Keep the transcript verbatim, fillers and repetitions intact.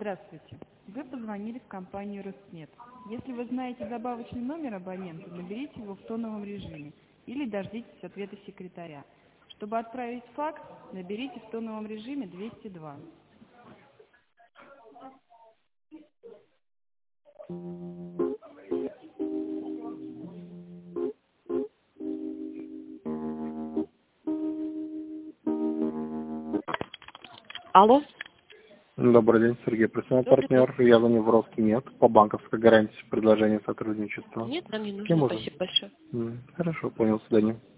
Здравствуйте. Вы позвонили в компанию Росмет. Если вы знаете добавочный номер абонента, наберите его в тоновом режиме или дождитесь ответа секретаря. Чтобы отправить факс, наберите в тоновом режиме двести два. Алло. Добрый день, Сергей, профессиональный Добрый день. партнер. Я звоню в Роскнет по банковской гарантии предложения сотрудничества. Нет, нам не Кем нужно. можно? Спасибо большое. М, Хорошо, понял, свидания.